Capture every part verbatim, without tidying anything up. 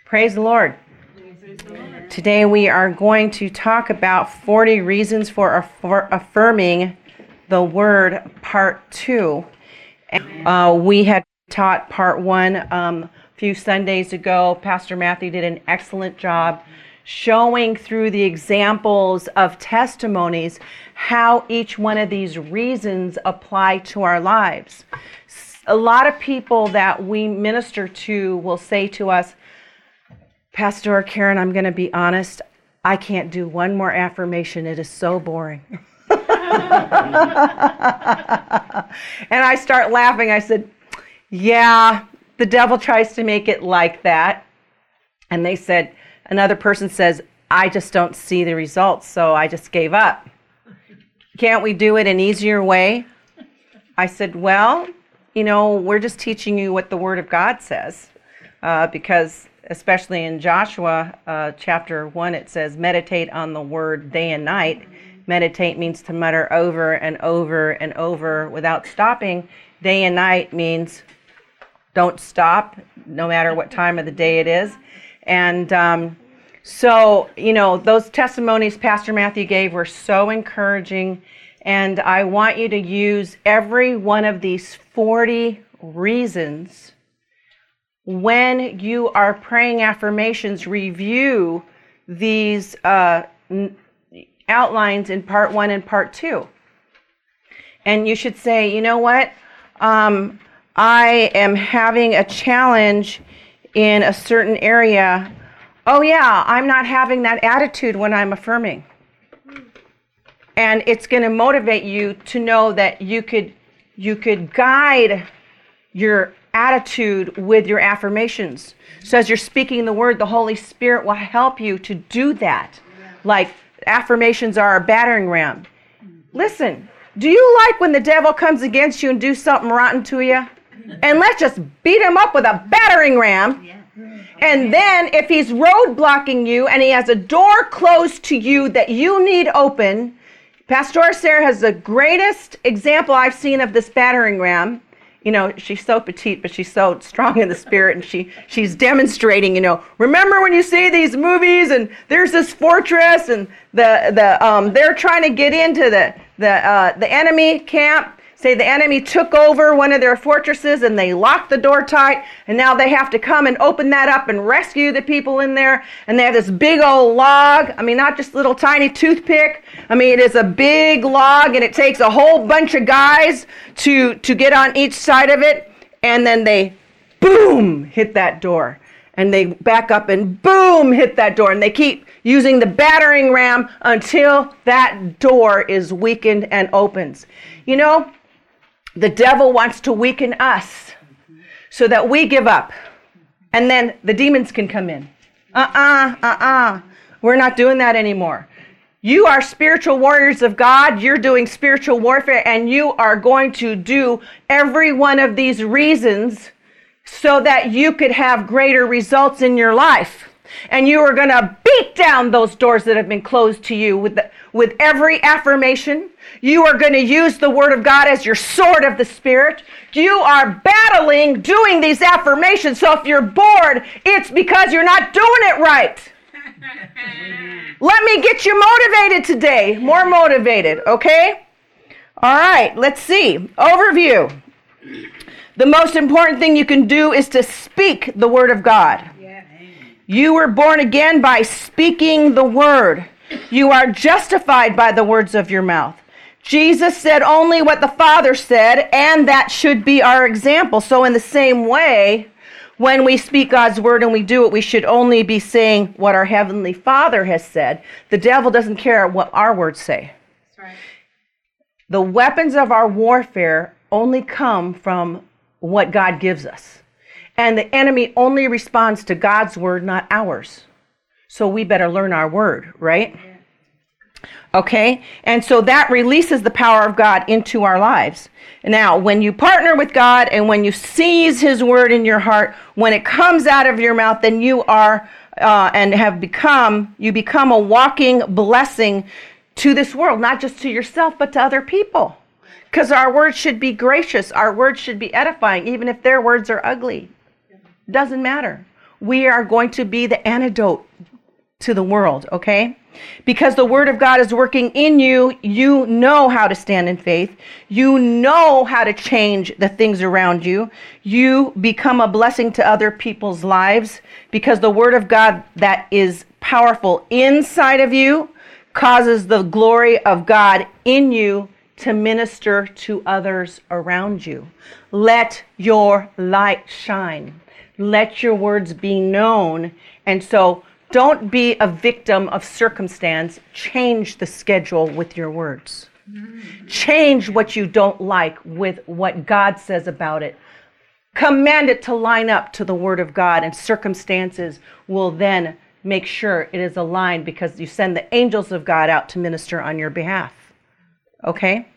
Praise the Lord. Today we are going to talk about forty reasons for, for affirming the word, part two. Uh, we had taught part one um, a few Sundays ago. Pastor Matthew did an excellent job showing through the examples of testimonies how each one of these reasons apply to our lives. A lot of people that we minister to will say to us, Pastor Karen, I'm going to be honest, I can't do one more affirmation. It is so boring. And I start laughing. I said, yeah, the devil tries to make it like that. And they said, another person says, I just don't see the results, so I just gave up. Can't we do it an easier way? I said, well, you know, we're just teaching you what the Word of God says, uh, because especially in Joshua uh, chapter one, it says, meditate on the Word day and night. Meditate means to mutter over and over and over without stopping. Day and night means don't stop, no matter what time of the day it is. And um, so, you know, those testimonies Pastor Matthew gave were so encouraging. And I want you to use every one of these forty reasons when you are praying affirmations. Review these uh, outlines in part one and part two. And you should say, you know what? Um, I am having a challenge in a certain area. Oh yeah, I'm not having that attitude when I'm affirming. And it's going to motivate you to know that you could you could guide your attitude with your affirmations. So as you're speaking the word, the Holy Spirit will help you to do that. Like affirmations are a battering ram. Listen, do you like when the devil comes against you and do something rotten to you? And let's just beat him up with a battering ram. And then if he's roadblocking you and he has a door closed to you that you need open, Pastor Sarah has the greatest example I've seen of this battering ram. You know, she's so petite, but she's so strong in the spirit, and she she's demonstrating, you know, remember when you see these movies and there's this fortress and the the um they're trying to get into the the uh, the enemy camp. Say the enemy took over one of their fortresses and they locked the door tight, and now they have to come and open that up and rescue the people in there. And they have this big old log. I mean, not just little tiny toothpick. I mean, it is a big log, and it takes a whole bunch of guys to, to get on each side of it. And then they, boom, hit that door. And they back up and boom, hit that door. And they keep using the battering ram until that door is weakened and opens. You know, the devil wants to weaken us so that we give up. And then the demons can come in. Uh-uh, uh-uh. We're not doing that anymore. You are spiritual warriors of God. You're doing spiritual warfare, and you are going to do every one of these reasons so that you could have greater results in your life. And you are going to beat down those doors that have been closed to you with the, with every affirmation. You are going to use the Word of God as your sword of the Spirit. You are battling doing these affirmations. So if you're bored, it's because you're not doing it right. Let me get you motivated today. More motivated, okay? All right, let's see. Overview. The most important thing you can do is to speak the Word of God. You were born again by speaking the word. You are justified by the words of your mouth. Jesus said only what the Father said, and that should be our example. So in the same way, when we speak God's word and we do it, we should only be saying what our Heavenly Father has said. The devil doesn't care what our words say. That's right. The weapons of our warfare only come from what God gives us. And the enemy only responds to God's word, not ours. So we better learn our word, right? Okay? And so that releases the power of God into our lives. Now, when you partner with God and when you seize His word in your heart, when it comes out of your mouth, then you are uh, and have become, you become a walking blessing to this world, not just to yourself, but to other people. Because our words should be gracious. Our words should be edifying, even if their words are ugly. Doesn't matter. we are going to be the antidote to the world, okay? Because the Word of God is working in you, you know how to stand in faith. You know how to change the things around you. You become a blessing to other people's lives because the Word of God that is powerful inside of you causes the glory of God in you to minister to others around you. Let your light shine. Let your words be known. And so don't be a victim of circumstance. Change the schedule with your words. Change what you don't like with what God says about it. Command it to line up to the Word of God, and circumstances will then make sure it is aligned because you send the angels of God out to minister on your behalf. Okay?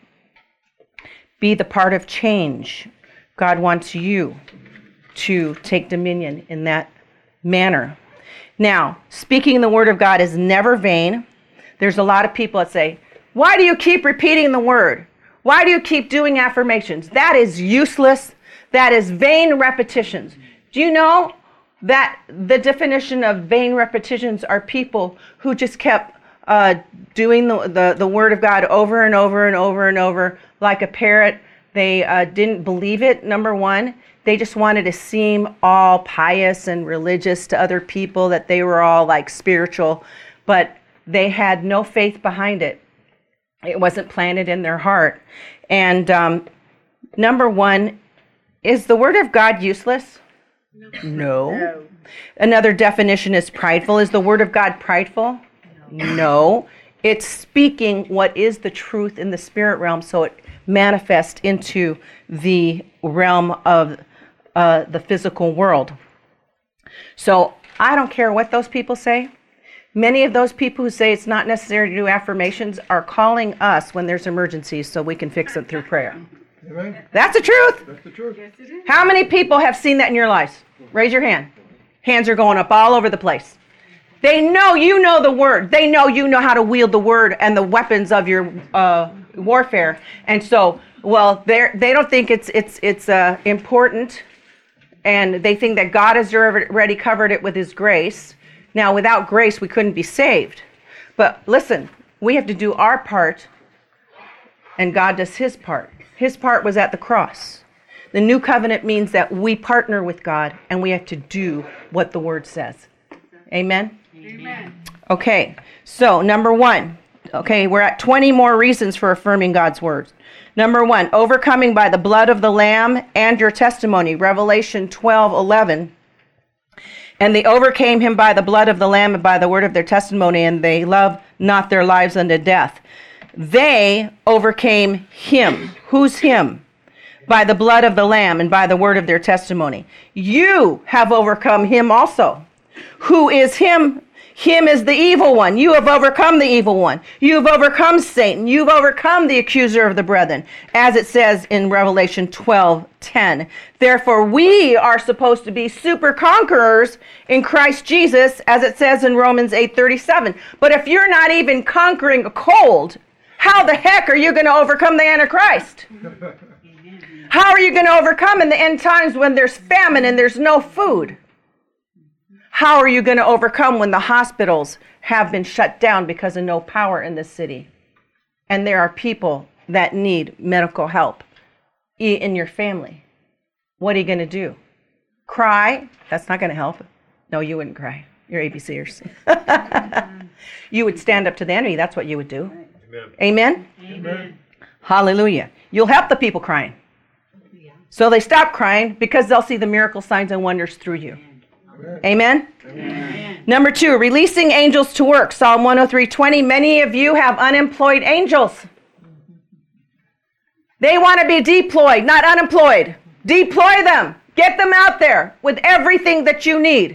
Be the part of change. God wants you to take dominion in that manner. Now, speaking the Word of God is never vain. There's a lot of people that say, why do you keep repeating the Word? Why do you keep doing affirmations? That is useless. That is vain repetitions. Do you know that the definition of vain repetitions are people who just kept uh, doing the, the, the Word of God over and over and over and over like a parrot? They uh, didn't believe it, number one. They just wanted to seem all pious and religious to other people, that they were all like spiritual, but they had no faith behind it. It wasn't planted in their heart. And um, number one, is the Word of God useless? No. No. No. Another definition is prideful. Is the Word of God prideful? No. No. It's speaking what is the truth in the spirit realm, so it manifests into the realm of uh, the physical world. So I don't care what those people say. Many of those people who say it's not necessary to do affirmations are calling us when there's emergencies so we can fix it through prayer. Amen. That's the truth. That's the truth. Yes, it is. How many people have seen that in your lives? Raise your hand. Hands are going up all over the place. They know you know the Word. They know you know how to wield the Word and the weapons of your uh, warfare. And so, well, they they don't think it's it's it's uh, important, and they think that God has already covered it with His grace. Now, without grace, we couldn't be saved. But listen, we have to do our part, and God does His part. His part was at the cross. The new covenant means that we partner with God, and we have to do what the Word says. Amen? Amen. Okay, so number one. Okay, we're at twenty more reasons for affirming God's Word. Number one, overcoming by the blood of the Lamb and your testimony. Revelation twelve eleven. And they overcame him by the blood of the Lamb and by the word of their testimony, and they loved not their lives unto death. They overcame him. Who's him? By the blood of the Lamb and by the word of their testimony. You have overcome him also. Who is him? Him is the evil one. You have overcome the evil one. You have overcome Satan. You've overcome the accuser of the brethren, as it says in Revelation twelve ten. Therefore, we are supposed to be super conquerors in Christ Jesus, as it says in Romans eight thirty-seven. But if you're not even conquering a cold, how the heck are you going to overcome the Antichrist? How are you going to overcome in the end times when there's famine and there's no food? How are you going to overcome when the hospitals have been shut down because of no power in this city? And there are people that need medical help in your family. What are you going to do? Cry? That's not going to help. No, you wouldn't cry. You're ABCers. You would stand up to the enemy. That's what you would do. Amen? Amen? Amen. Hallelujah. You'll help the people crying. So they stop crying because they'll see the miracle signs and wonders through you. Amen? Amen. Number two, releasing angels to work. Psalm one oh three twenty. Many of you have unemployed angels. They want to be deployed, not unemployed. Deploy them. Get them out there with everything that you need.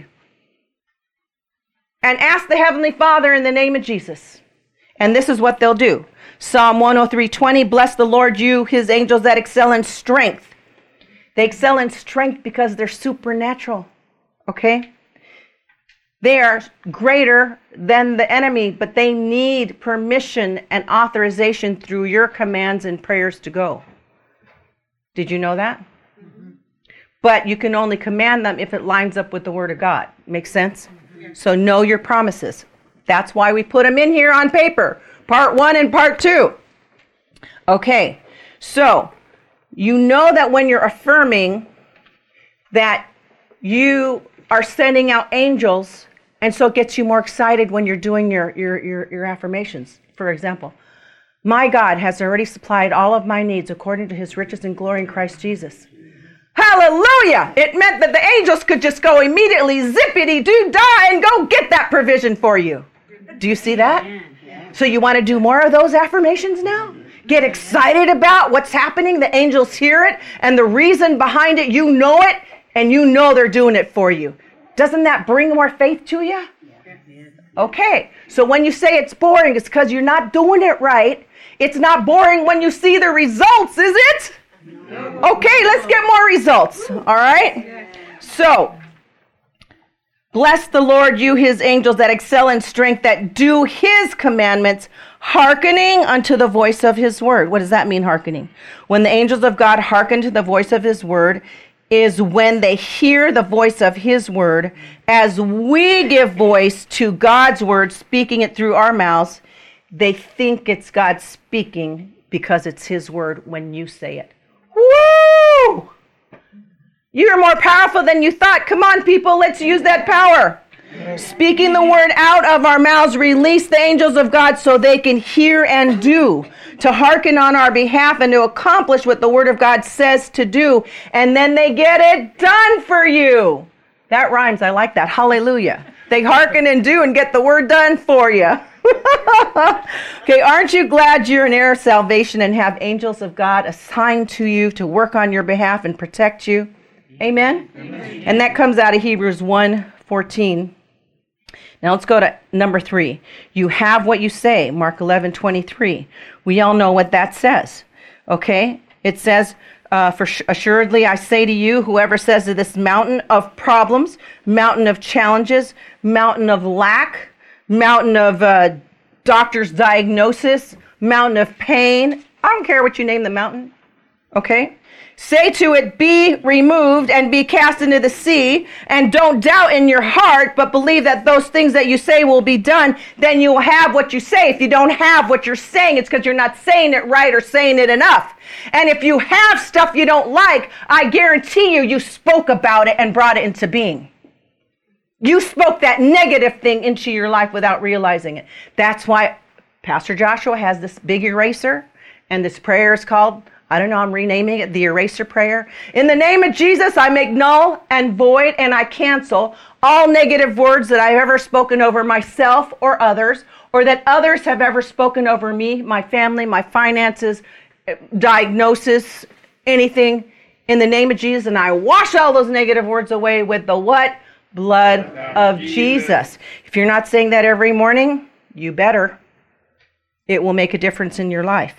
And ask the Heavenly Father in the name of Jesus. And this is what they'll do. Psalm one oh three twenty. Bless the Lord, you, his angels that excel in strength. They excel in strength because they're supernatural. Okay? They are greater than the enemy, but they need permission and authorization through your commands and prayers to go. Did you know that? Mm-hmm. But you can only command them if it lines up with the Word of God. Makes sense? So know your promises. That's why we put them in here on paper. Part one and part two. Okay, so you know that when you're affirming that you are sending out angels, and so it gets you more excited when you're doing your, your, your, your affirmations. For example, my God has already supplied all of my needs according to his riches and glory in Christ Jesus. Hallelujah! It meant that the angels could just go immediately, zippity-doo-dah, and go get that provision for you. Do you see that? So you want to do more of those affirmations now? Get excited about what's happening. The angels hear it, and the reason behind it, you know it, and you know they're doing it for you. Doesn't that bring more faith to you? Okay, so when you say it's boring, it's because you're not doing it right. It's not boring when you see the results, is it? Okay, let's get more results. All right? So, bless the Lord, you his angels that excel in strength, that do his commandments, hearkening unto the voice of his word. What does that mean, hearkening? When the angels of God hearken to the voice of his word, is when they hear the voice of his word, as we give voice to God's word, speaking it through our mouths, they think it's God speaking because it's his word when you say it. Woo! You're more powerful than you thought. Come on, people, let's use that power. Speaking the word out of our mouths, release the angels of God so they can hear and do, to hearken on our behalf and to accomplish what the word of God says to do. And then they get it done for you. That rhymes. I like that. Hallelujah. They hearken and do and get the word done for you. Okay, aren't you glad you're an heir of salvation and have angels of God assigned to you to work on your behalf and protect you? Amen? Amen. And that comes out of Hebrews one fourteen. Now let's go to number three. You have what you say, Mark eleven twenty-three. We all know what that says. Okay? It says, uh, for assuredly I say to you, whoever says to this mountain of problems, mountain of challenges, mountain of lack, mountain of uh, doctor's diagnosis, mountain of pain, I don't care what you name the mountain. Okay? Say to it, be removed and be cast into the sea, and don't doubt in your heart, but believe that those things that you say will be done, then you will have what you say. If you don't have what you're saying, it's because you're not saying it right or saying it enough. And if you have stuff you don't like, I guarantee you, you spoke about it and brought it into being. You spoke that negative thing into your life without realizing it. That's why Pastor Joshua has this big eraser, and this prayer is called, I don't know, I'm renaming it the eraser prayer. In the name of Jesus, I make null and void and I cancel all negative words that I've ever spoken over myself or others, or that others have ever spoken over me, my family, my finances, diagnosis, anything. In the name of Jesus, and I wash all those negative words away with the what? Blood of Jesus. If you're not saying that every morning, you better. It will make a difference in your life.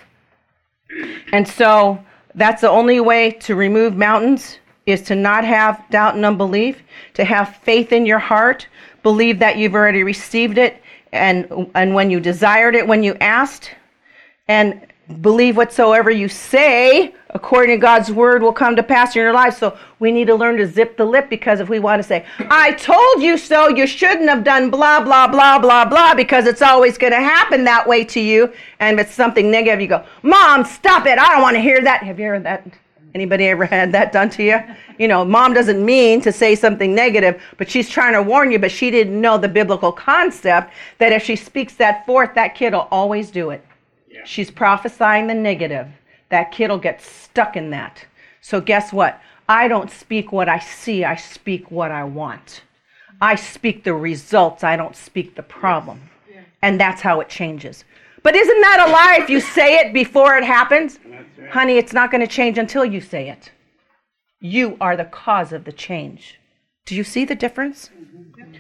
And so that's the only way to remove mountains, is to not have doubt and unbelief, to have faith in your heart, believe that you've already received it, and and when you desired it, when you asked, and believe whatsoever you say, according to God's word, will come to pass in your life. So we need to learn to zip the lip, because if we want to say, I told you so, you shouldn't have done blah, blah, blah, blah, blah, because it's always going to happen that way to you. And if it's something negative, you go, Mom, stop it. I don't want to hear that. Have you heard that? Anybody ever had that done to you? You know, Mom doesn't mean to say something negative, but she's trying to warn you, but she didn't know the biblical concept that if she speaks that forth, that kid will always do it. Yeah. She's prophesying the negative. That kid will get stuck in that. So guess what? I don't speak what I see. I speak what I want. I speak the results. I don't speak the problem. Yeah. And that's how it changes. But isn't that a lie if you say it before it happens? Right. Honey, it's not going to change until you say it. You are the cause of the change. Do you see the difference? Mm-hmm.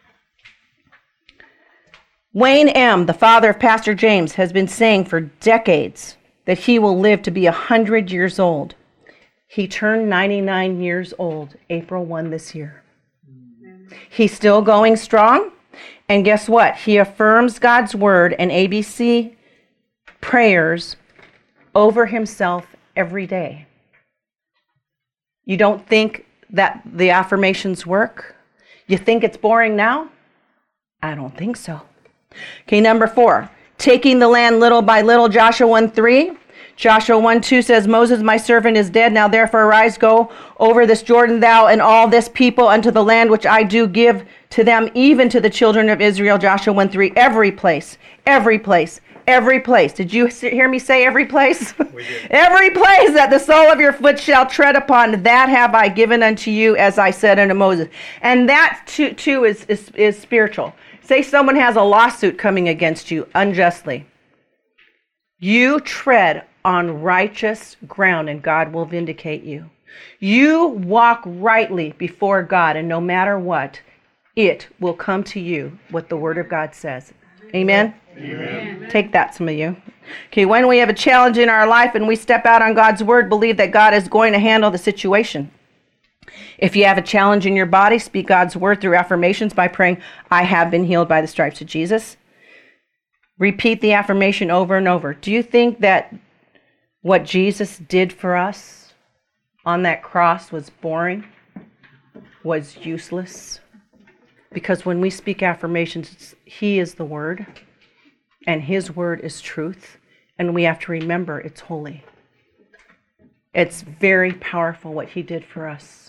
Wayne M., the father of Pastor James, has been saying for decades that he will live to be one hundred years old. He turned ninety-nine years old April first this year. He's still going strong. And guess what? He affirms God's word and A B C prayers over himself every day. You don't think that the affirmations work? You think it's boring now? I don't think so. Okay, number four, taking the land little by little, Joshua one three. Joshua one two says, Moses, my servant, is dead. Now therefore arise, go over this Jordan, thou and all this people, unto the land which I do give to them, even to the children of Israel. Joshua one three, every place, every place, every place. Did you hear me say every place? We did. Every place that the sole of your foot shall tread upon, that have I given unto you, as I said unto Moses. And that too, too is, is, is spiritual. Say someone has a lawsuit coming against you unjustly. You tread on righteous ground and God will vindicate you. You walk rightly before God, and no matter what, it will come to you what the Word of God says. Amen? Amen. Take that, some of you. Okay, when we have a challenge in our life and we step out on God's Word, believe that God is going to handle the situation. If you have a challenge in your body, speak God's Word through affirmations by praying, I have been healed by the stripes of Jesus. Repeat the affirmation over and over. Do you think that what Jesus did for us on that cross was boring, was useless? Because when we speak affirmations, He is the Word, and His Word is truth, and we have to remember it's holy. It's very powerful what He did for us.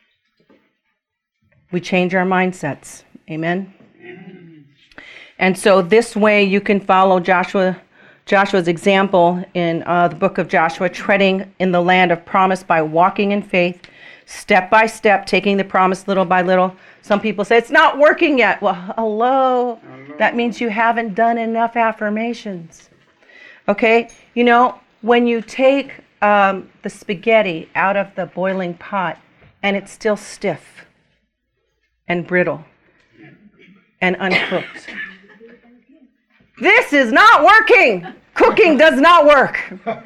We change our mindsets. Amen? And so this way you can follow Joshua Joshua's example in uh, the book of Joshua, treading in the land of promise by walking in faith, step by step, taking the promise little by little. Some people say, it's not working yet. Well, hello. hello. That means you haven't done enough affirmations. Okay? You know, when you take um, the spaghetti out of the boiling pot and it's still stiff and brittle and uncooked, this is not working. Cooking does not work.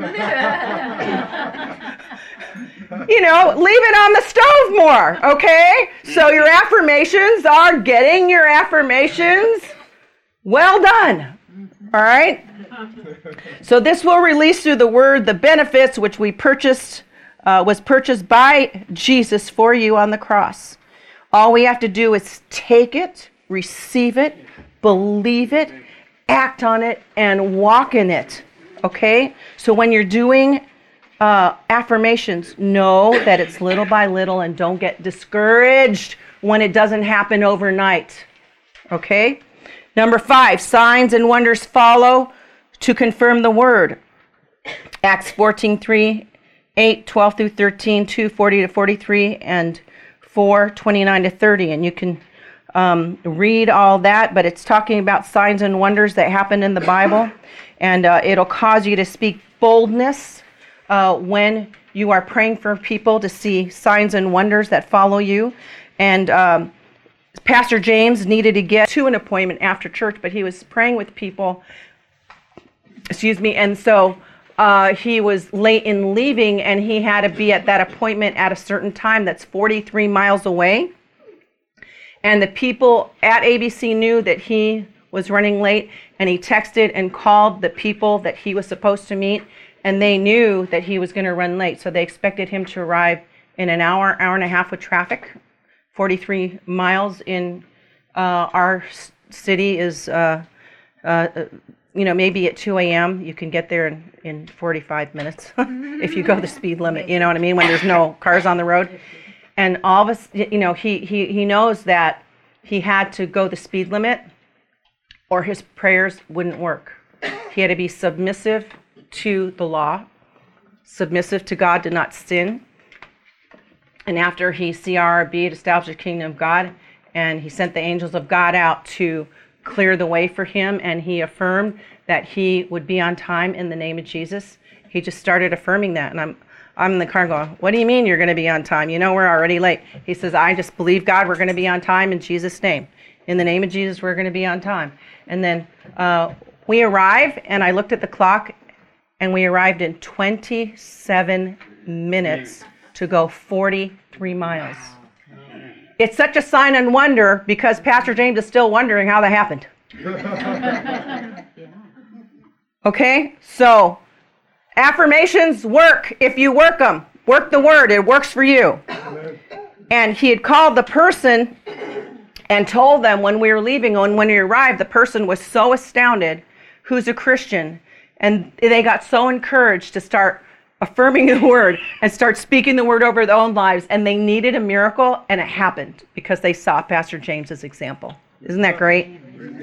You know, leave it on the stove more, okay? So your affirmations are getting your affirmations well done, all right? So this will release through the Word the benefits which we purchased, uh, was purchased by Jesus for you on the cross. All we have to do is take it, receive it, believe it, act on it, and walk in it, okay? So when you're doing uh, affirmations, know that it's little by little and don't get discouraged when it doesn't happen overnight, okay? Number five, signs and wonders follow to confirm the word. Acts fourteen three, eight, twelve through thirteen, two, forty to forty-three, and four, twenty-nine to thirty, and you can Um, read all that, but it's talking about signs and wonders that happen in the Bible, and uh, it'll cause you to speak boldness uh, when you are praying for people to see signs and wonders that follow you. And um, Pastor James needed to get to an appointment after church, but he was praying with people, excuse me, and so uh, he was late in leaving, and he had to be at that appointment at a certain time that's forty-three miles away. And the people at A B C knew that he was running late, and he texted and called the people that he was supposed to meet, and they knew that he was going to run late. So they expected him to arrive in an hour, hour and a half with traffic. forty-three miles in uh, our city is, uh, uh, you know, maybe at two a.m. You can get there in, in forty-five minutes if you go the speed limit, you know what I mean, when there's no cars on the road. And all of us, you know, he, he, he knows that he had to go the speed limit or his prayers wouldn't work. He had to be submissive to the law, submissive to God, to not sin. And after he C R R B'd, established the kingdom of God, and he sent the angels of God out to clear the way for him, and he affirmed that he would be on time in the name of Jesus. He just started affirming that, and I'm I'm in the car going, what do you mean you're going to be on time? You know, we're already late. He says, I just believe God, we're going to be on time in Jesus' name. In the name of Jesus, we're going to be on time. And then uh, we arrived, and I looked at the clock, and we arrived in twenty-seven minutes to go forty-three miles. It's such a sign and wonder because Pastor James is still wondering how that happened. Okay, so affirmations work if you work them. Work the word. It works for you. And he had called the person and told them when we were leaving, and when we arrived, the person was so astounded, who's a Christian, and they got so encouraged to start affirming the word and start speaking the word over their own lives, and they needed a miracle, and it happened because they saw Pastor James's example. Isn't that great?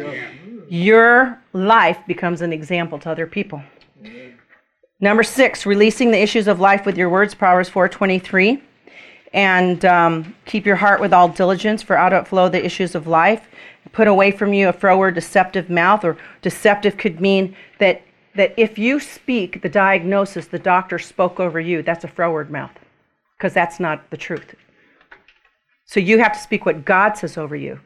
Your life becomes an example to other people. Number six, releasing the issues of life with your words, Proverbs four twenty-three. And um, keep your heart with all diligence, for out of it flow the issues of life. Put away from you a froward, deceptive mouth, or deceptive could mean that, that if you speak the diagnosis the doctor spoke over you, that's a froward mouth, because that's not the truth. So you have to speak what God says over you.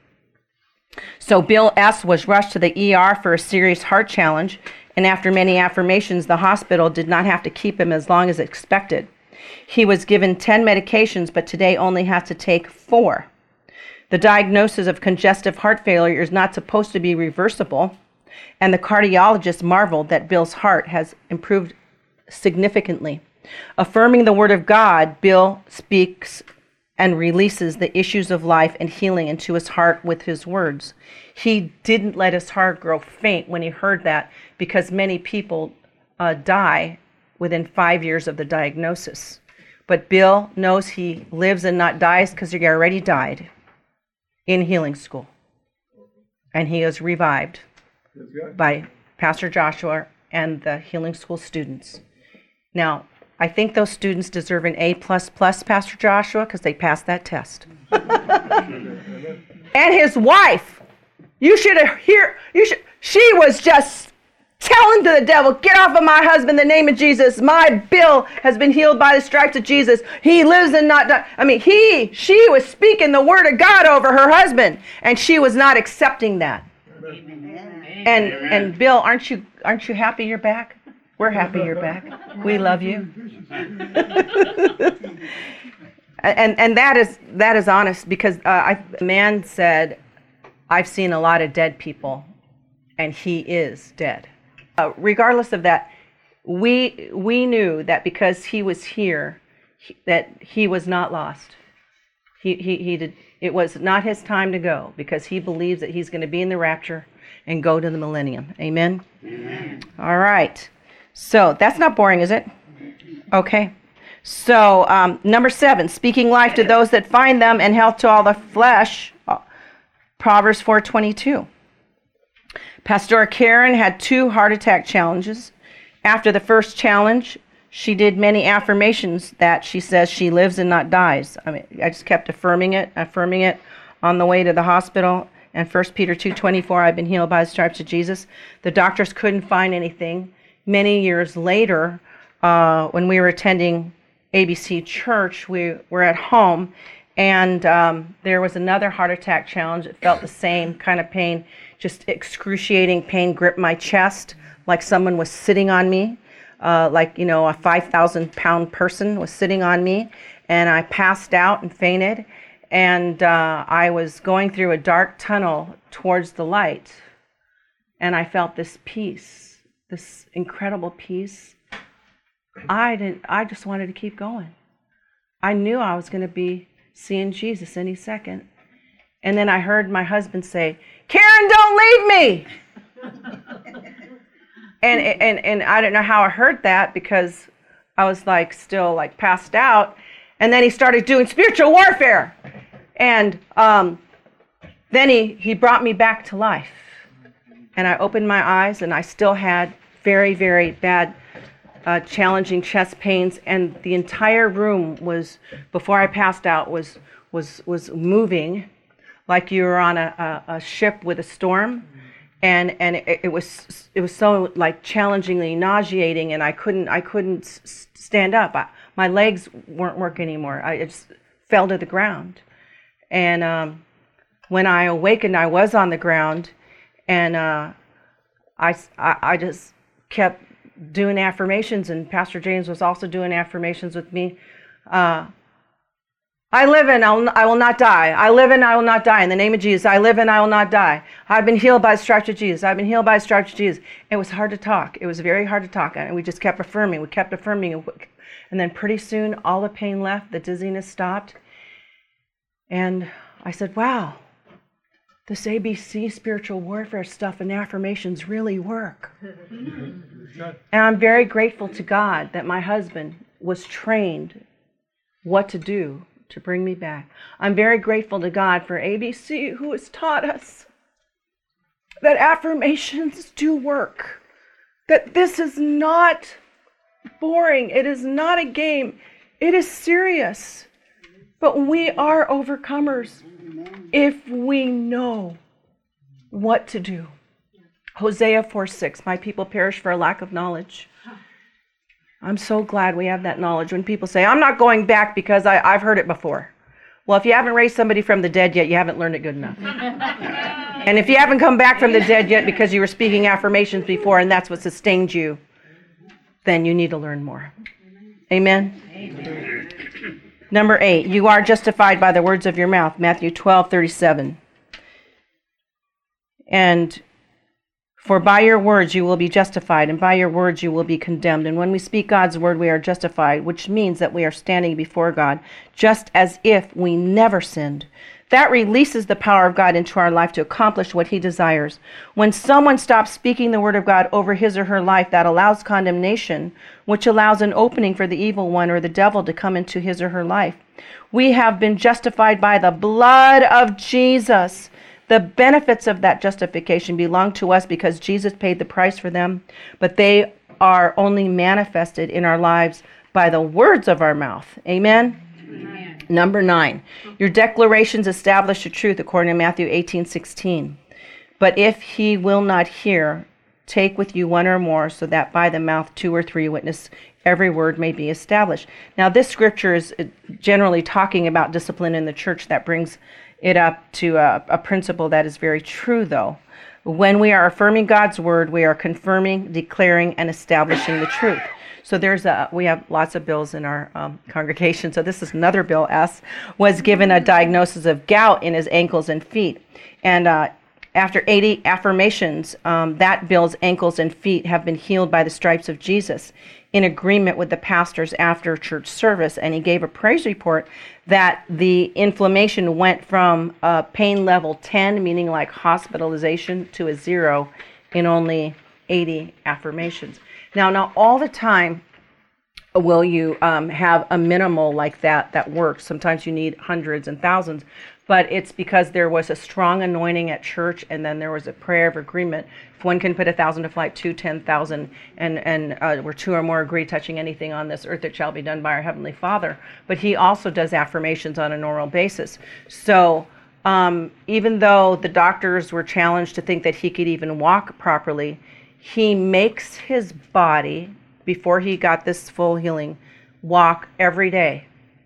So Bill S. was rushed to the E R for a serious heart challenge, and after many affirmations, the hospital did not have to keep him as long as expected. He was given ten medications, but today only has to take four. The diagnosis of congestive heart failure is not supposed to be reversible, and the cardiologist marveled that Bill's heart has improved significantly. Affirming the word of God, Bill speaks and releases the issues of life and healing into his heart with his words. He didn't let his heart grow faint when he heard that, because many people uh, die within five years of the diagnosis. But Bill knows he lives and not dies because he already died in healing school. And he is revived by Pastor Joshua and the healing school students. Now, I think those students deserve an A plus plus, Pastor Joshua, because they passed that test. And his wife, you should have hear. You should. She was just telling to the devil, "Get off of my husband in the name of Jesus. My Bill has been healed by the stripes of Jesus. He lives and not die." I mean, he, she was speaking the word of God over her husband, and she was not accepting that. Amen. And and Bill, aren't you aren't you happy you're back? We're happy you're back. We love you. and and that is that is honest, because uh, I, a man said, "I've seen a lot of dead people," and he is dead. Uh, regardless of that, we we knew that because he was here, he, that he was not lost. He he he did. It was not his time to go, because he believes that he's going to be in the rapture and go to the millennium. Amen. Amen. All right. So that's not boring, is it? Okay. So um, number seven, speaking life to those that find them and health to all the flesh. Proverbs four twenty-two. Pastor Karen had two heart attack challenges. After the first challenge, she did many affirmations that she says she lives and not dies. I mean, I just kept affirming it, affirming it on the way to the hospital. And First Peter two twenty-four, I've been healed by the stripes of Jesus. The doctors couldn't find anything. Many years later, uh, when we were attending A B C Church, we were at home, and um, there was another heart attack challenge. It felt the same kind of pain, just excruciating pain gripped my chest, like someone was sitting on me, uh, like, you know, a five thousand pound person was sitting on me, and I passed out and fainted, and uh, I was going through a dark tunnel towards the light, and I felt this peace. This incredible peace. I didn't. I just wanted to keep going. I knew I was going to be seeing Jesus any second. And then I heard my husband say, "Karen, don't leave me." and and and I don't know how I heard that, because I was like still like passed out. And then he started doing spiritual warfare, and um, then he he brought me back to life. And I opened my eyes, and I still had very, very bad, uh, challenging chest pains. And the entire room was, before I passed out, was was was moving, like you were on a, a, a ship with a storm. And and it, it was it was so like challengingly nauseating, and I couldn't I couldn't s- stand up. I, my legs weren't working anymore. I just fell to the ground. And um, when I awakened, I was on the ground. And uh, I, I, I just kept doing affirmations, and Pastor James was also doing affirmations with me. Uh, I live and I'll, I will not die. I live and I will not die. In the name of Jesus, I live and I will not die. I've been healed by the stripes of Jesus. I've been healed by the stripes of Jesus. It was hard to talk. It was very hard to talk. And we just kept affirming. We kept affirming. And then pretty soon, all the pain left. The dizziness stopped. And I said, wow, this A B C spiritual warfare stuff and affirmations really work. And I'm very grateful to God that my husband was trained what to do to bring me back. I'm very grateful to God for A B C, who has taught us that affirmations do work, that this is not boring, it is not a game, it is serious. But we are overcomers if we know what to do. Hosea four six, my people perish for a lack of knowledge. I'm so glad we have that knowledge. When people say, I'm not going back because I, I've heard it before. Well, if you haven't raised somebody from the dead yet, you haven't learned it good enough. And if you haven't come back from the dead yet because you were speaking affirmations before and that's what sustained you, then you need to learn more. Amen? Amen. Number eight, you are justified by the words of your mouth, Matthew twelve thirty-seven. And for by your words you will be justified, and by your words you will be condemned. And when we speak God's word, we are justified, which means that we are standing before God just as if we never sinned. That releases the power of God into our life to accomplish what he desires. When someone stops speaking the word of God over his or her life, that allows condemnation, which allows an opening for the evil one or the devil to come into his or her life. We have been justified by the blood of Jesus. The benefits of that justification belong to us because Jesus paid the price for them, but they are only manifested in our lives by the words of our mouth. Amen? Amen. Number nine, your declarations establish the truth according to Matthew eighteen sixteen. But if he will not hear, take with you one or more, so that by the mouth two or three witness every word may be established. Now this scripture is generally talking about discipline in the church. That brings it up to a, a principle that is very true, though. When we are affirming God's word, we are confirming, declaring, and establishing the truth. So there's a, we have lots of Bills in our um, congregation. So this is another Bill S. was given a diagnosis of gout in his ankles and feet. And uh, after eighty affirmations, um, that Bill's ankles and feet have been healed by the stripes of Jesus, in agreement with the pastors after church service. And he gave a praise report that the inflammation went from a pain level ten, meaning like hospitalization, to a zero in only eighty affirmations. Now, not all the time will you um, have a minimal like that that works. Sometimes you need hundreds and thousands, but it's because there was a strong anointing at church, and then there was a prayer of agreement. If one can put a thousand to flight, two, ten thousand, and and uh, where two or more agree touching anything on this earth, it shall be done by our Heavenly Father. But he also does affirmations on a normal basis. So um, even though the doctors were challenged to think that he could even walk properly, he makes his body, before he got this full healing, walk every day.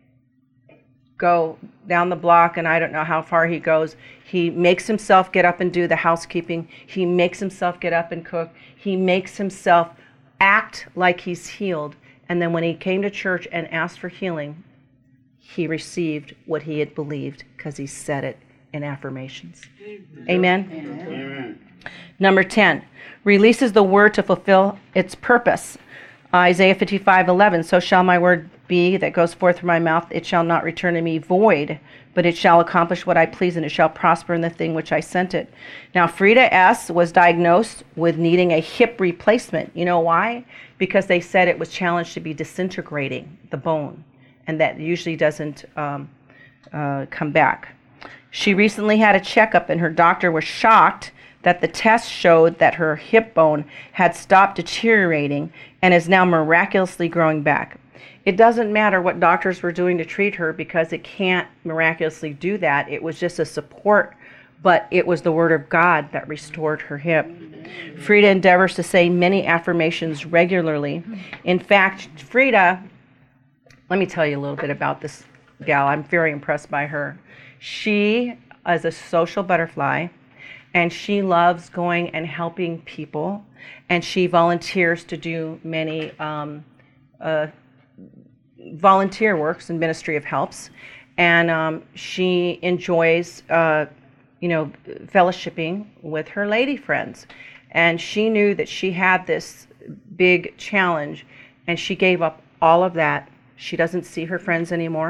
Go down the block, and I don't know how far he goes. He makes himself get up and do the housekeeping. He makes himself get up and cook. He makes himself act like he's healed. And then when he came to church and asked for healing, he received what he had believed because he said it in affirmations. Amen? Amen. Amen. Number ten, releases the word to fulfill its purpose. Isaiah fifty-five eleven, so shall my word be that goes forth from my mouth. It shall not return to me void, but it shall accomplish what I please, and it shall prosper in the thing which I sent it. Now, Frida S. was diagnosed with needing a hip replacement. You know why? Because they said it was challenged to be disintegrating the bone, and that usually doesn't um, uh, come back. She recently had a checkup, and her doctor was shocked that the test showed that her hip bone had stopped deteriorating and is now miraculously growing back. It doesn't matter what doctors were doing to treat her because it can't miraculously do that. It was just a support, but it was the word of God that restored her hip. Frida endeavors to say many affirmations regularly. In fact, Frida, let me tell you a little bit about this gal. I'm very impressed by her. She is a social butterfly, and she loves going and helping people, and she volunteers to do many um, uh, volunteer works and ministry of helps, and um, she enjoys, uh, you know, fellowshipping with her lady friends. And she knew that she had this big challenge, and she gave up all of that. She doesn't see her friends anymore.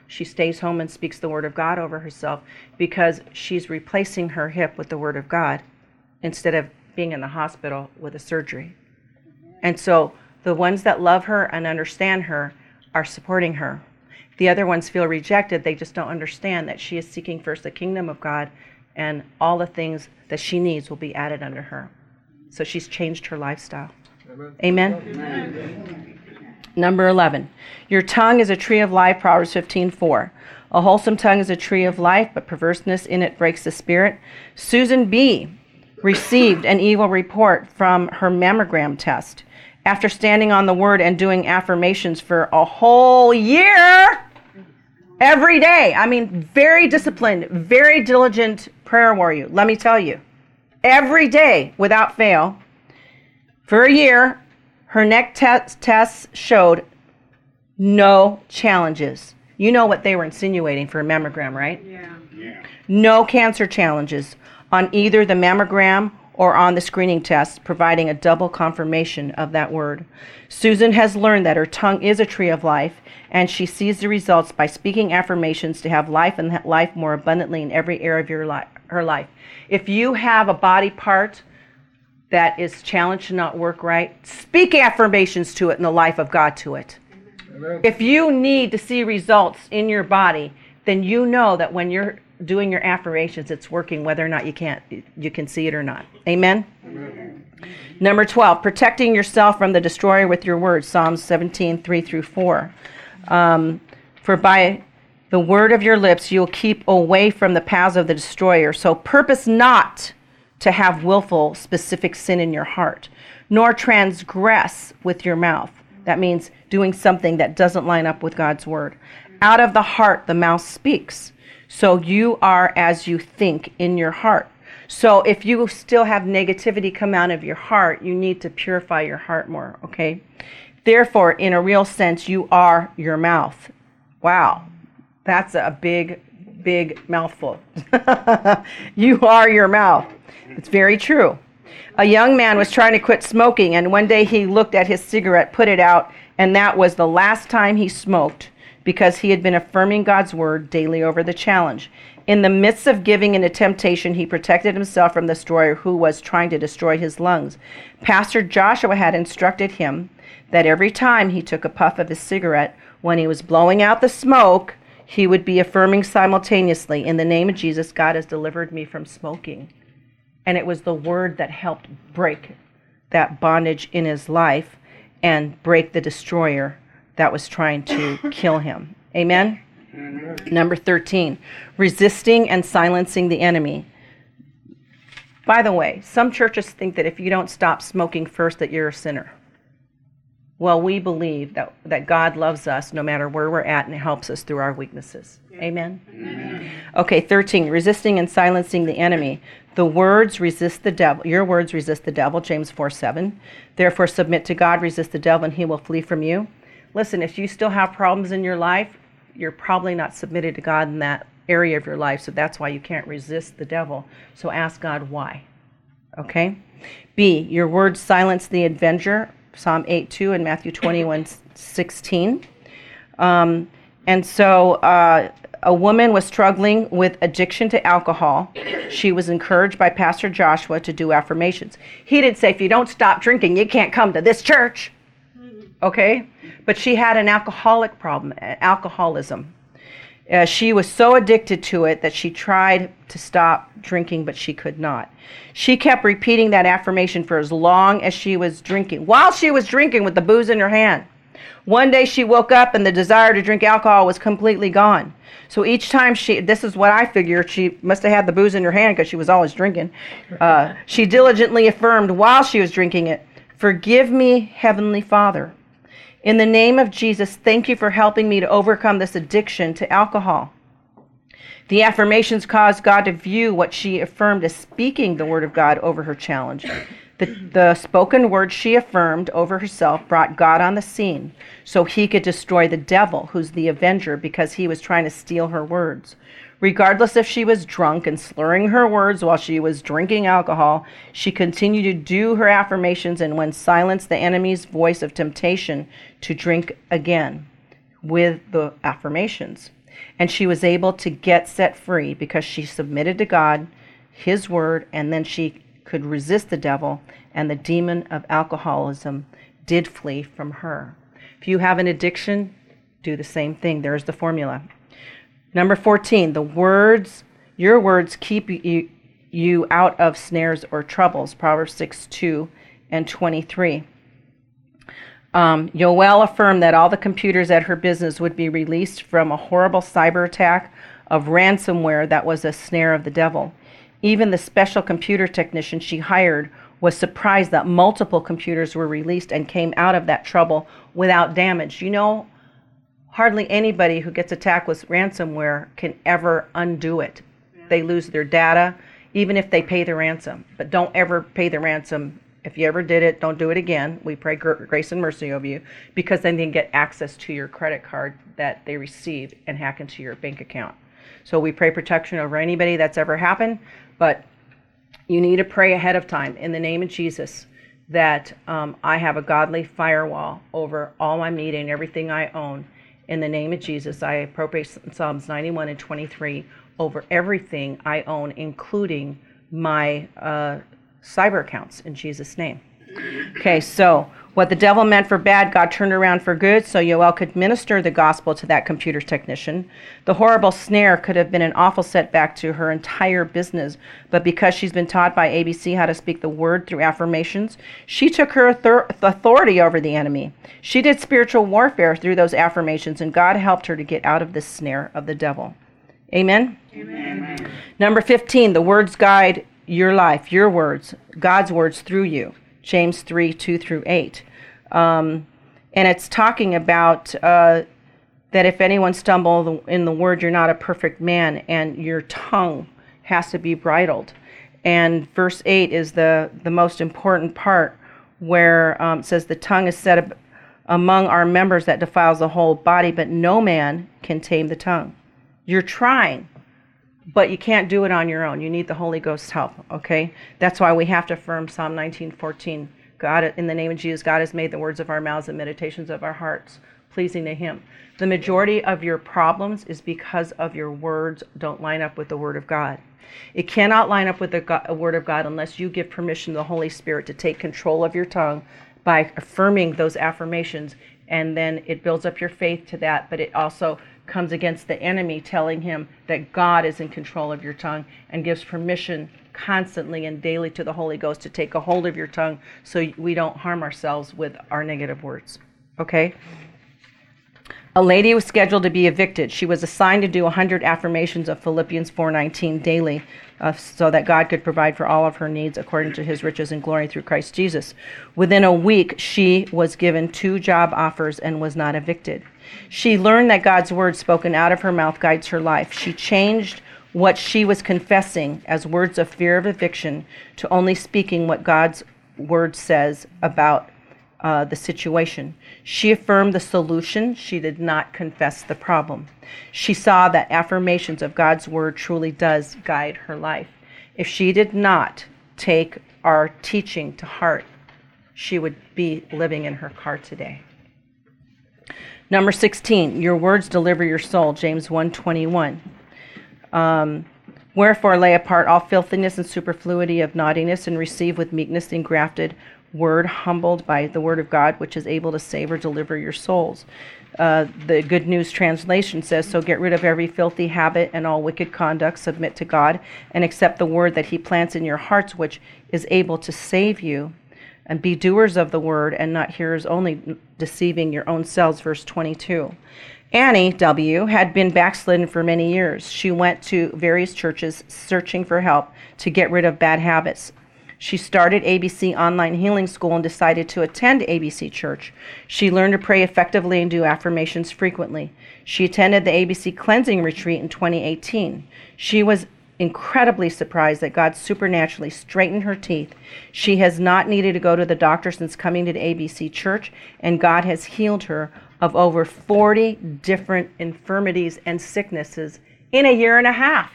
she stays home and speaks the word of God over herself because she's replacing her hip with the word of God instead of being in the hospital with a surgery. And so the ones that love her and understand her are supporting her. The other ones feel rejected. They just don't understand that she is seeking first the kingdom of God, and all the things that she needs will be added unto her. So she's changed her lifestyle. Amen? Amen? Amen. Number eleven. Your tongue is a tree of life, Proverbs fifteen four. A wholesome tongue is a tree of life, but perverseness in it breaks the spirit. Susan B. received an evil report from her mammogram test. After standing on the word and doing affirmations for a whole year, every day. I mean, very disciplined, very diligent prayer warrior, let me tell you. Every day, without fail, for a year, her neck te- tests showed no challenges. You know what they were insinuating for a mammogram, right? Yeah. Yeah. No cancer challenges on either the mammogram or on the screening test, providing a double confirmation of that word. Susan has learned that her tongue is a tree of life, and she sees the results by speaking affirmations to have life and life more abundantly in every area of your life, her life. If you have a body part that is challenged to not work right, speak affirmations to it and the life of God to it. Amen. If you need to see results in your body, then you know that when you're doing your affirmations, it's working whether or not you can't you can see it or not. Amen? Amen. Number twelve, protecting yourself from the destroyer with your words. Psalms seventeen, three through four. Um, for by the word of your lips you will keep away from the paths of the destroyer. So purpose not to have willful, specific sin in your heart, nor transgress with your mouth. That means doing something that doesn't line up with God's word. Out of the heart the mouth speaks. So you are as you think in your heart. So if you still have negativity come out of your heart, you need to purify your heart more, okay? Therefore, in a real sense, you are your mouth. Wow, that's a big, big mouthful. You are your mouth. It's very true. A young man was trying to quit smoking, and one day he looked at his cigarette, put it out, and that was the last time he smoked, because he had been affirming God's word daily over the challenge. In the midst of giving into temptation, he protected himself from the destroyer who was trying to destroy his lungs. Pastor Joshua had instructed him that every time he took a puff of his cigarette, when he was blowing out the smoke, he would be affirming simultaneously, in the name of Jesus, God has delivered me from smoking. And it was the word that helped break that bondage in his life and break the destroyer that was trying to kill him. Amen? Amen? Number thirteen, resisting and silencing the enemy. By the way, some churches think that if you don't stop smoking first that you're a sinner. Well, we believe that, that God loves us no matter where we're at and helps us through our weaknesses. Amen? Amen? Okay, thirteen, resisting and silencing the enemy. The words resist the devil. Your words resist the devil, James four seven. Therefore submit to God, resist the devil, and he will flee from you. Listen, if you still have problems in your life, you're probably not submitted to God in that area of your life, so that's why you can't resist the devil. So ask God why. Okay? B, your words silence the avenger, Psalm eight two and Matthew twenty-one sixteen. Um, and so uh, a woman was struggling with addiction to alcohol. She was encouraged by Pastor Joshua to do affirmations. He didn't say, if you don't stop drinking, you can't come to this church. Okay? But she had an alcoholic problem, alcoholism. Uh, she was so addicted to it that she tried to stop drinking, but she could not. She kept repeating that affirmation for as long as she was drinking, while she was drinking with the booze in her hand. One day she woke up and the desire to drink alcohol was completely gone. So each time she, this is what I figured, she must have had the booze in her hand because she was always drinking. Uh, she diligently affirmed while she was drinking it, "Forgive me, Heavenly Father. In the name of Jesus, thank you for helping me to overcome this addiction to alcohol." The affirmations caused God to view what she affirmed as speaking the word of God over her challenge. The, the spoken word she affirmed over herself brought God on the scene so he could destroy the devil, who's the avenger, because he was trying to steal her words. Regardless if she was drunk and slurring her words while she was drinking alcohol, she continued to do her affirmations and when silenced the enemy's voice of temptation to drink again with the affirmations. And she was able to get set free because she submitted to God, his word, and then she could resist the devil, and the demon of alcoholism did flee from her. If you have an addiction, do the same thing. There's the formula. Number fourteen, the words, your words keep you, you out of snares or troubles. Proverbs six, two and twenty-three. Um, Yoel affirmed that all the computers at her business would be released from a horrible cyber attack of ransomware that was a snare of the devil. Even the special computer technician she hired was surprised that multiple computers were released and came out of that trouble without damage. You know, hardly anybody who gets attacked with ransomware can ever undo it. Yeah. They lose their data, even if they pay the ransom. But don't ever pay the ransom. If you ever did it, don't do it again. We pray grace and mercy over you, because then they can get access to your credit card that they receive and hack into your bank account. So we pray protection over anybody that's ever happened, but you need to pray ahead of time in the name of Jesus that um, I have a godly firewall over all my media and everything I own. In the name of Jesus, I appropriate Psalms ninety-one and twenty-three over everything I own, including my uh, cyber accounts, in Jesus' name. Okay, so what the devil meant for bad, God turned around for good, so Yoel could minister the gospel to that computer technician. The horrible snare could have been an awful setback to her entire business, but because she's been taught by A B C how to speak the word through affirmations, she took her authority over the enemy. She did spiritual warfare through those affirmations, and God helped her to get out of this snare of the devil. Amen? Amen. Number fifteen, the words guide your life, your words, God's words through you. James three, two through eight. Um, and it's talking about uh, that if anyone stumble in the word, you're not a perfect man, and your tongue has to be bridled. And verse eight is the, the most important part, where um, it says, the tongue is set ab- among our members that defiles the whole body, but no man can tame the tongue. You're trying, but you can't do it on your own. You need the Holy Ghost's help, okay? That's why we have to affirm Psalm nineteen fourteen. God, in the name of Jesus, God has made the words of our mouths and meditations of our hearts pleasing to him. The majority of your problems is because of your words don't line up with the word of God. It cannot line up with the God, word of God unless you give permission to the Holy Spirit to take control of your tongue by affirming those affirmations, and then it builds up your faith to that, but it also comes against the enemy, telling him that God is in control of your tongue, and gives permission constantly and daily to the Holy Ghost to take a hold of your tongue so we don't harm ourselves with our negative words. Okay? A lady was scheduled to be evicted. She was assigned to do one hundred affirmations of Philippians four nineteen daily uh, so that God could provide for all of her needs according to his riches and glory through Christ Jesus. Within a week, she was given two job offers and was not evicted. She learned that God's word spoken out of her mouth guides her life. She changed what she was confessing as words of fear of eviction to only speaking what God's word says about uh, the situation. She affirmed the solution. She did not confess the problem. She saw that affirmations of God's word truly does guide her life. If she did not take our teaching to heart, she would be living in her car today. Number sixteen, your words deliver your soul, James one twenty-one. Um, Wherefore lay apart all filthiness and superfluity of naughtiness, and receive with meekness the engrafted word, humbled by the word of God, which is able to save or deliver your souls. Uh, the Good News Translation says, so get rid of every filthy habit and all wicked conduct, submit to God, and accept the word that he plants in your hearts, which is able to save you. And be doers of the word and not hearers only, deceiving your own selves, verse twenty-two. Annie W. had been backslidden for many years. She went to various churches searching for help to get rid of bad habits. She started A B C Online Healing School and decided to attend A B C Church. She learned to pray effectively and do affirmations frequently. She attended the A B C Cleansing Retreat in twenty eighteen. She was incredibly surprised that God supernaturally straightened her teeth. She has not needed to go to the doctor since coming to the A B C Church, and God has healed her of over forty different infirmities and sicknesses in a year and a half.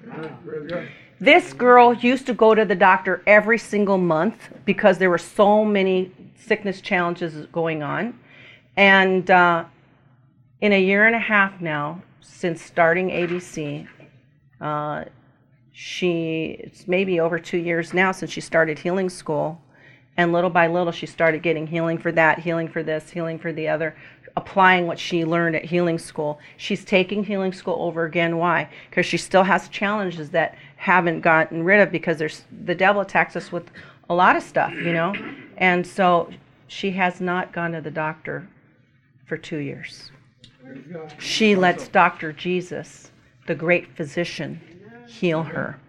This girl used to go to the doctor every single month because there were so many sickness challenges going on. And uh, in a year and a half now, since starting A B C. Uh, she, it's maybe over two years now since she started healing school. And little by little, she started getting healing for that, healing for this, healing for the other, applying what she learned at healing school. She's taking healing school over again. Why? Because she still has challenges that haven't gotten rid of, because there's the devil attacks us with a lot of stuff, you know. And so she has not gone to the doctor for two years. She lets Doctor Jesus, the great physician, heal her.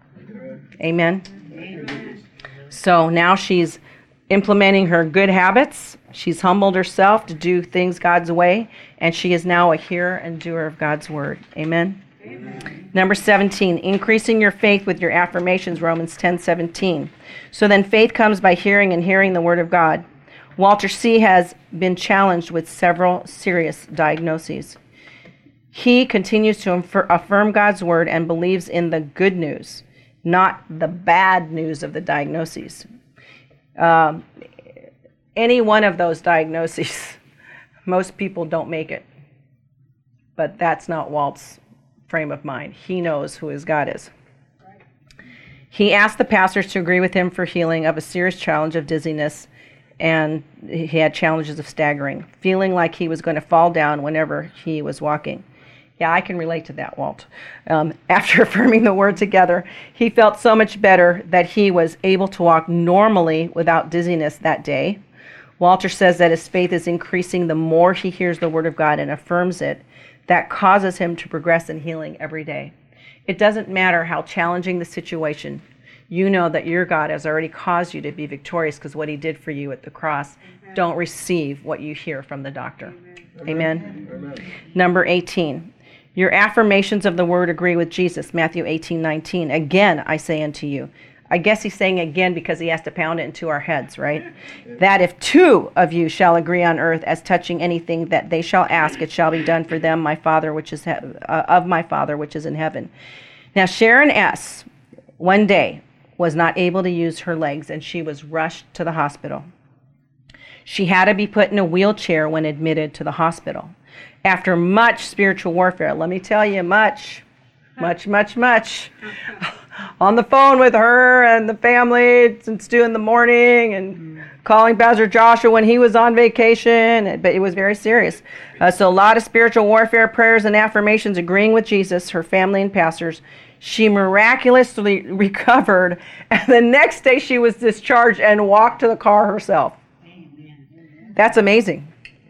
Amen. So now she's implementing her good habits. She's humbled herself to do things God's way, and she is now a hearer and doer of God's word. Amen. Amen. Number seventeen, increasing your faith with your affirmations, Romans ten seventeen. So then faith comes by hearing, and hearing the word of God. Walter C. has been challenged with several serious diagnoses. He continues to affirm God's word and believes in the good news, not the bad news of the diagnoses. Um, any one of those diagnoses, most people don't make it. But that's not Walt's frame of mind. He knows who his God is. He asked the pastors to agree with him for healing of a serious challenge of dizziness, and he had challenges of staggering, feeling like he was going to fall down whenever he was walking. Yeah, I can relate to that, Walt. Um, after affirming the word together, he felt so much better that he was able to walk normally without dizziness that day. Walter says that his faith is increasing the more he hears the word of God and affirms it. That causes him to progress in healing every day. It doesn't matter how challenging the situation. You know that your God has already caused you to be victorious because what he did for you at the cross. Amen. Don't receive what you hear from the doctor. Amen. Amen. Amen. Number eighteen. Your affirmations of the word agree with Jesus, Matthew eighteen nineteen. Again, I say unto you. I guess he's saying again because he has to pound it into our heads, right? That if two of you shall agree on earth as touching anything that they shall ask, it shall be done for them, my Father, which is he- uh, of my Father, which is in heaven. Now, Sharon S. one day was not able to use her legs, and she was rushed to the hospital. She had to be put in a wheelchair when admitted to the hospital. After much spiritual warfare, let me tell you, much, much, much, much, on the phone with her and the family since two in the morning, and calling Pastor Joshua when he was on vacation, but it was very serious. Uh, so a lot of spiritual warfare, prayers, and affirmations agreeing with Jesus, her family, and pastors. She miraculously recovered, and the next day she was discharged and walked to the car herself. Amen. That's amazing.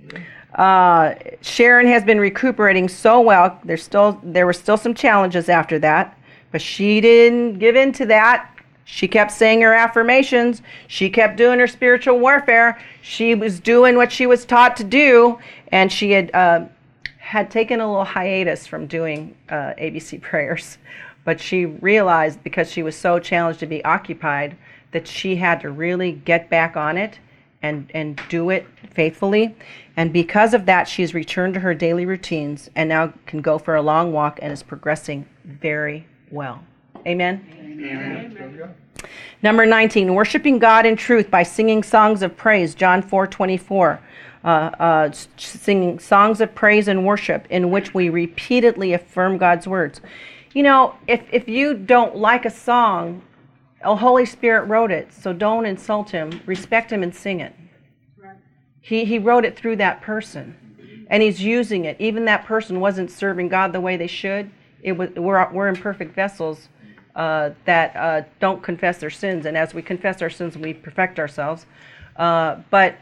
Uh, Sharon has been recuperating so well. There's still there were still some challenges after that, but she didn't give in to that. She kept saying her affirmations. She kept doing her spiritual warfare. She was doing what she was taught to do, and she had uh, had taken a little hiatus from doing uh, A B C prayers. But she realized, because she was so challenged to be occupied, that she had to really get back on it and, and do it faithfully. And because of that, she's returned to her daily routines and now can go for a long walk and is progressing very well. Amen? Amen. Number nineteen, worshiping God in truth by singing songs of praise, John four twenty-four. Uh, uh, singing songs of praise and worship in which we repeatedly affirm God's words. You know, if, if you don't like a song, the Holy Spirit wrote it, so don't insult him. Respect him and sing it. Right. He he wrote it through that person, and he's using it. Even that person wasn't serving God the way they should. It was we're we're imperfect vessels uh, that uh, don't confess their sins, and as we confess our sins, we perfect ourselves. Uh, but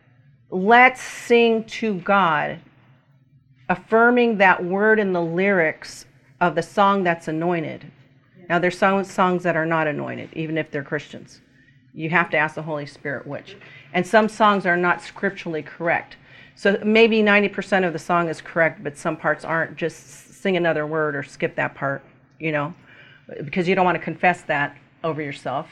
let's sing to God, affirming that word in the lyrics of the song that's anointed. Now, there's some songs that are not anointed, even if they're Christians. You have to ask the Holy Spirit which. And some songs are not scripturally correct. So maybe ninety percent of the song is correct, but some parts aren't. Just sing another word or skip that part, you know, because you don't want to confess that over yourself.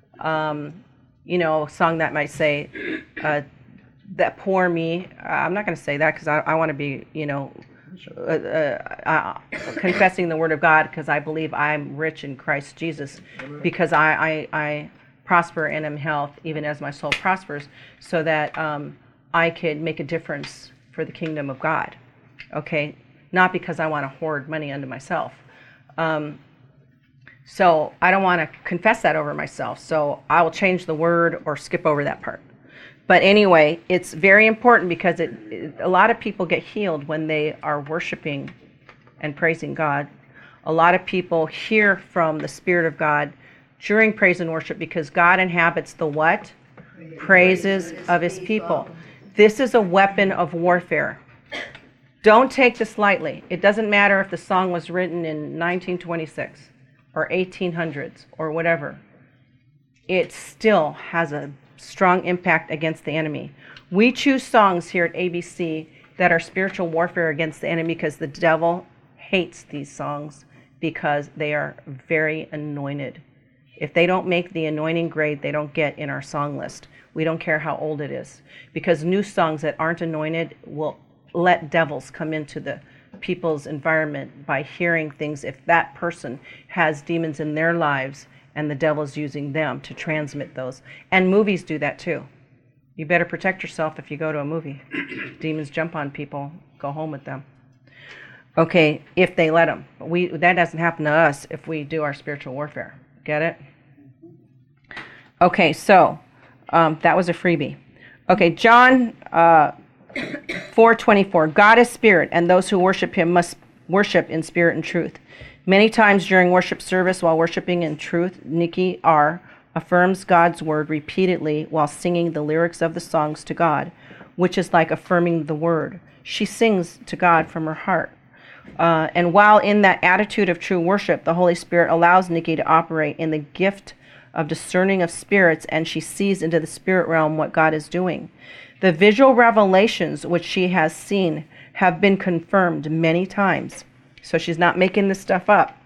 Um, you know, a song that might say, uh, that poor me. I'm not going to say that because I, I want to be, you know, Uh, uh, uh, confessing the word of God, because I believe I'm rich in Christ Jesus, because I, I, I prosper and am health even as my soul prospers, so that um, I could make a difference for the kingdom of God. Okay, not because I want to hoard money unto myself. Um, so I don't want to confess that over myself. So I will change the word or skip over that part. But anyway, it's very important because it, it, a lot of people get healed when they are worshiping and praising God. A lot of people hear from the Spirit of God during praise and worship because God inhabits the what? Praises of his people. This is a weapon of warfare. Don't take this lightly. It doesn't matter if the song was written in nineteen twenty-six or eighteen hundreds or whatever. It still has a strong impact against the enemy. We choose songs here at A B C that are spiritual warfare against the enemy because the devil hates these songs because they are very anointed. If they don't make the anointing grade, they don't get in our song list. We don't care how old it is, because new songs that aren't anointed will let devils come into the people's environment by hearing things if that person has demons in their lives and the devil's using them to transmit those. And movies do that too. You better protect yourself if you go to a movie. Demons jump on people, go home with them. Okay, if they let them. We, that doesn't happen to us if we do our spiritual warfare. Get it? Okay, so um, that was a freebie. Okay, John uh, four twenty-four. God is spirit, and those who worship him must worship in spirit and truth. Many times during worship service while worshiping in truth, Nikki R. affirms God's word repeatedly while singing the lyrics of the songs to God, which is like affirming the word. She sings to God from her heart. Uh, and while in that attitude of true worship, the Holy Spirit allows Nikki to operate in the gift of discerning of spirits, and she sees into the spirit realm what God is doing. The visual revelations which she has seen have been confirmed many times. So she's not making this stuff up.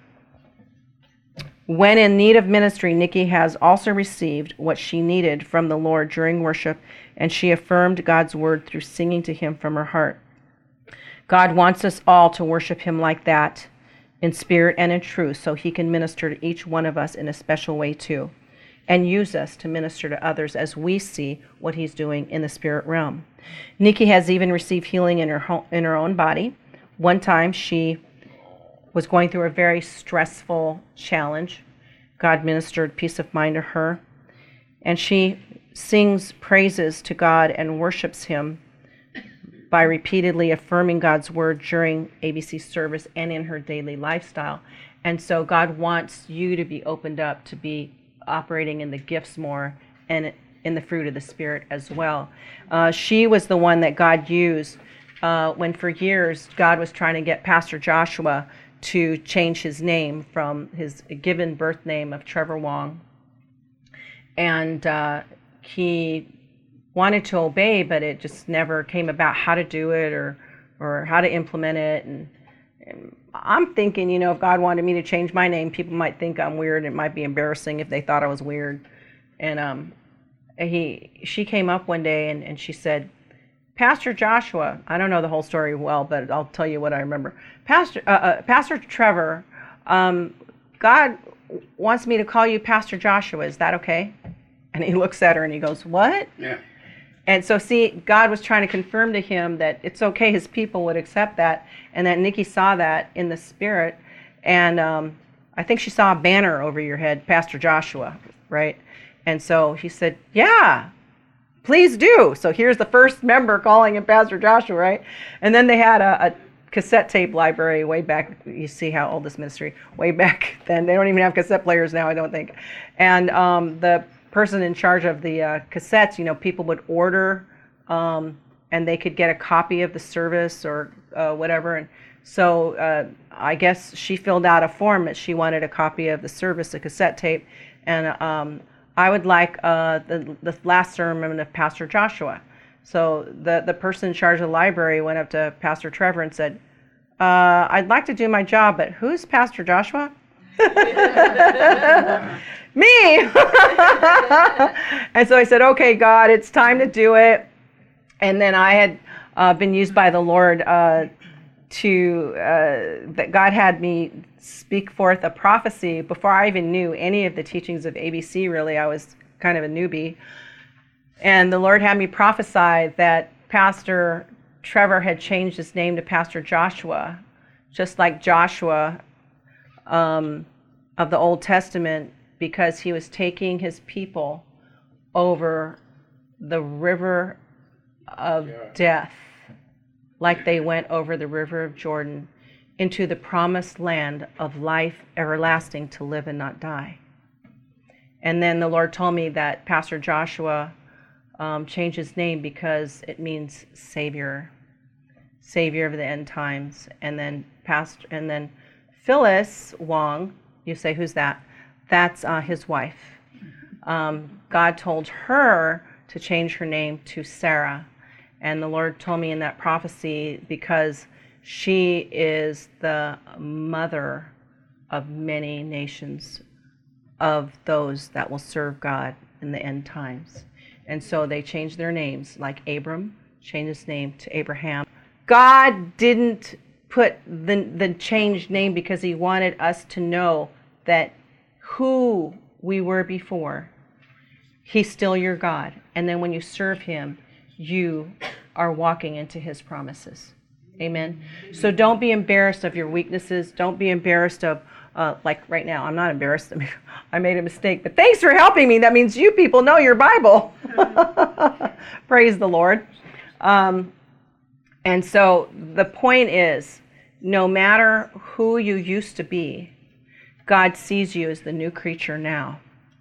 When in need of ministry, Nikki has also received what she needed from the Lord during worship, and she affirmed God's word through singing to him from her heart. God wants us all to worship him like that, in spirit and in truth, so he can minister to each one of us in a special way too, and use us to minister to others as we see what he's doing in the spirit realm. Nikki has even received healing in her home, in her own body. One time she was going through a very stressful challenge. God ministered peace of mind to her, and she sings praises to God and worships him by repeatedly affirming God's word during A B C service and in her daily lifestyle. And so God wants you to be opened up to be operating in the gifts more and in the fruit of the Spirit as well. Uh, she was the one that God used uh, when for years God was trying to get Pastor Joshua to change his name from his given birth name of Trevor Wong. And uh, he wanted to obey, but it just never came about how to do it or or how to implement it. And, and I'm thinking, you know, if God wanted me to change my name, people might think I'm weird. It might be embarrassing if they thought I was weird. And um, he, she came up one day and, and she said, Pastor Joshua, I don't know the whole story well, but I'll tell you what I remember. Pastor, uh, uh, Pastor Trevor, um, God wants me to call you Pastor Joshua. Is that okay? And he looks at her and he goes, what? Yeah. And so, see, God was trying to confirm to him that it's okay, his people would accept that, and that Nikki saw that in the spirit. And um, I think she saw a banner over your head, Pastor Joshua, right? And so he said, yeah, please do. So here's the first member calling him Pastor Joshua, right? And then they had a, a cassette tape library way back. You see how old this ministry, way back then. They don't even have cassette players now, I don't think. And um, the person in charge of the uh, cassettes, you know, people would order um, and they could get a copy of the service or uh, whatever. And so uh, I guess she filled out a form that she wanted a copy of the service, a cassette tape. And um, I would like uh, the, the last sermon of Pastor Joshua. So the, the person in charge of the library went up to Pastor Trevor and said, uh, I'd like to do my job, but who's Pastor Joshua? Me! And so I said, okay, God, it's time to do it. And then I had uh, been used by the Lord uh, to, uh, that God had me speak forth a prophecy before I even knew any of the teachings of A B C, really. I was kind of a newbie. And the Lord had me prophesy that Pastor Trevor had changed his name to Pastor Joshua just like Joshua um, of the Old Testament, because he was taking his people over the river of yeah. death, like they went over the river of Jordan, into the promised land of life everlasting to live and not die. And then the Lord told me that Pastor Joshua um, changed his name because it means Savior, Savior of the end times. And then Pastor, and then Phyllis Wong, you say, who's that? That's uh, his wife. Um, God told her to change her name to Sarah. And the Lord told me in that prophecy because she is the mother of many nations, of those that will serve God in the end times. And so they changed their names, like Abram changed his name to Abraham. God didn't put the, the changed name because he wanted us to know that who we were before, he's still your God. And then when you serve him, you are walking into his promises. Amen. So don't be embarrassed of your weaknesses. Don't be embarrassed of, uh, like right now, I'm not embarrassed. I made a mistake, but thanks for helping me. That means you people know your Bible. Praise the Lord. Um, and so the point is, no matter who you used to be, God sees you as the new creature now.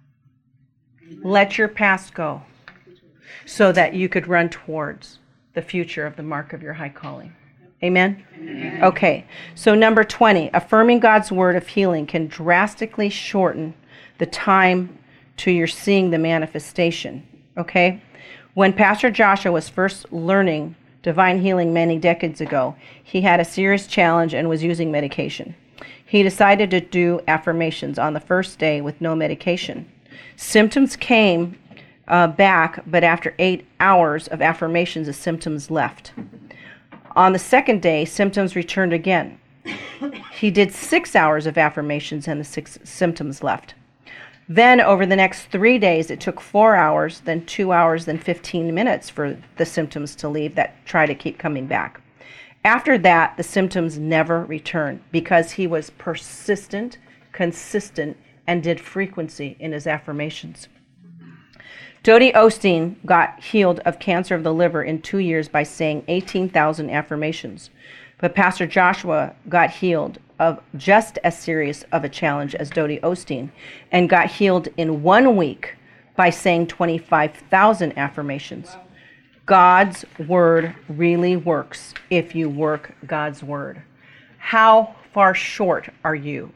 Let your past go so that you could run towards the future of the mark of your high calling. Amen? Amen? Okay, so number twenty, affirming God's word of healing can drastically shorten the time to your seeing the manifestation. Okay? When Pastor Joshua was first learning divine healing many decades ago, he had a serious challenge and was using medication. He decided to do affirmations on the first day with no medication. Symptoms came uh, back, but after eight hours of affirmations, the symptoms left. On the second day, symptoms returned again. He did six hours of affirmations and the six symptoms left. Then over the next three days, it took four hours, then two hours, then fifteen minutes for the symptoms to leave that try to keep coming back. After that, the symptoms never returned because he was persistent, consistent, and did frequency in his affirmations. Dodie Osteen got healed of cancer of the liver in two years by saying eighteen thousand affirmations. But Pastor Joshua got healed of just as serious of a challenge as Dodie Osteen and got healed in one week by saying twenty-five thousand affirmations. God's word really works if you work God's word. How far short are you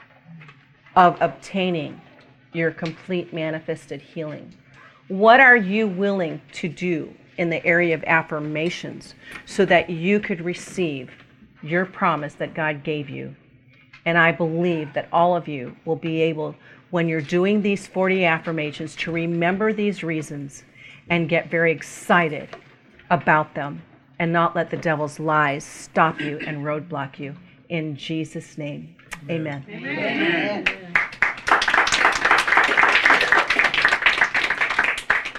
of obtaining your complete manifested healing? What are you willing to do in the area of affirmations so that you could receive your promise that God gave you? And I believe that all of you will be able, when you're doing these forty affirmations, to remember these reasons and get very excited about them and not let the devil's lies stop you and roadblock you. In Jesus' name, amen. Amen. Amen.